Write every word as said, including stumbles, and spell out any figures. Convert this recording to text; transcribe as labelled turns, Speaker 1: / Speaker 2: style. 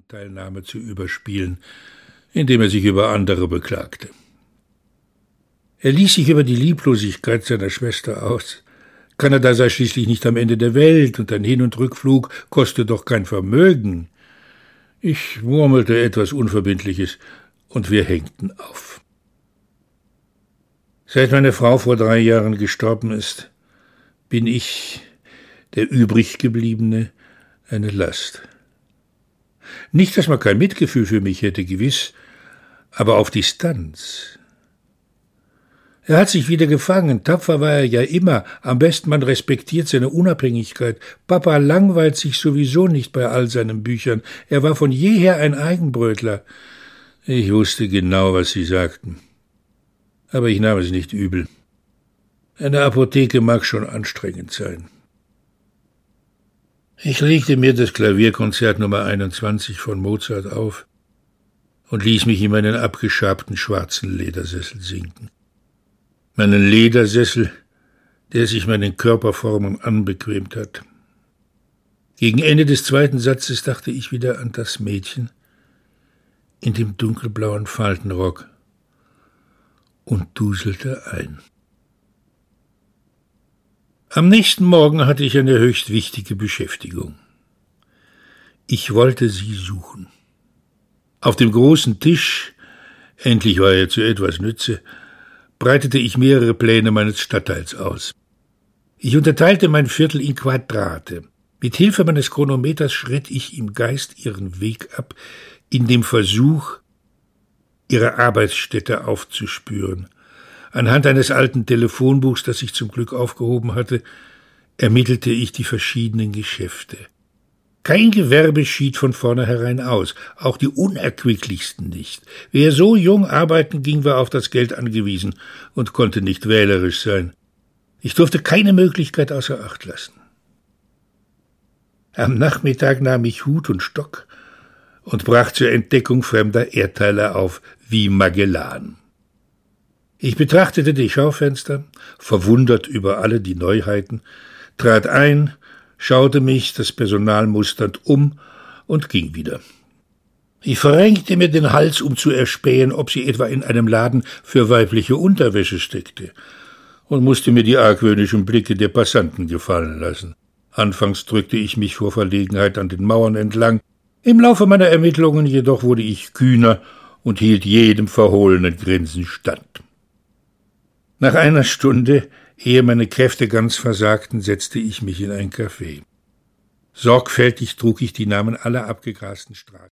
Speaker 1: Anteilnahme zu überspielen, indem er sich über andere beklagte. Er ließ sich über die Lieblosigkeit seiner Schwester aus. Kanada sei schließlich nicht am Ende der Welt und ein Hin- und Rückflug koste doch kein Vermögen. Ich murmelte etwas Unverbindliches und wir hängten auf. Seit meine Frau vor drei Jahren gestorben ist, bin ich, der übriggebliebene, eine Last. Nicht, dass man kein Mitgefühl für mich hätte, gewiss, aber auf Distanz. Er hat sich wieder gefangen, tapfer war er ja immer, am besten man respektiert seine Unabhängigkeit. Papa langweilt sich sowieso nicht bei all seinen Büchern, er war von jeher ein Eigenbrötler. Ich wusste genau, was Sie sagten, aber ich nahm es nicht übel. Eine Apotheke mag schon anstrengend sein. Ich legte mir das Klavierkonzert Nummer einundzwanzig von Mozart auf und ließ mich in meinen abgeschabten schwarzen Ledersessel sinken. Meinen Ledersessel, der sich meinen Körperformen anbequemt hat. Gegen Ende des zweiten Satzes dachte ich wieder an das Mädchen in dem dunkelblauen Faltenrock und duselte ein. Am nächsten Morgen hatte ich eine höchst wichtige Beschäftigung. Ich wollte sie suchen. Auf dem großen Tisch, endlich war er zu etwas Nütze, breitete ich mehrere Pläne meines Stadtteils aus. Ich unterteilte mein Viertel in Quadrate. Mit Hilfe meines Chronometers schritt ich im Geist ihren Weg ab, in dem Versuch, ihre Arbeitsstätte aufzuspüren. Anhand eines alten Telefonbuchs, das ich zum Glück aufgehoben hatte, ermittelte ich die verschiedenen Geschäfte. Kein Gewerbe schied von vornherein aus, auch die unerquicklichsten nicht. Wer so jung arbeiten ging, war auf das Geld angewiesen und konnte nicht wählerisch sein. Ich durfte keine Möglichkeit außer Acht lassen. Am Nachmittag nahm ich Hut und Stock und brach zur Entdeckung fremder Erdteile auf, wie Magellan. Ich betrachtete die Schaufenster, verwundert über alle die Neuheiten, trat ein, schaute mich das Personal musternd um und ging wieder. Ich verrenkte mir den Hals, um zu erspähen, ob sie etwa in einem Laden für weibliche Unterwäsche steckte, und musste mir die argwöhnischen Blicke der Passanten gefallen lassen. Anfangs drückte ich mich vor Verlegenheit an den Mauern entlang, im Laufe meiner Ermittlungen jedoch wurde ich kühner und hielt jedem verhohlenen Grinsen stand. Nach einer Stunde, ehe meine Kräfte ganz versagten, setzte ich mich in ein Café. Sorgfältig trug ich die Namen aller abgegrasten Straßen.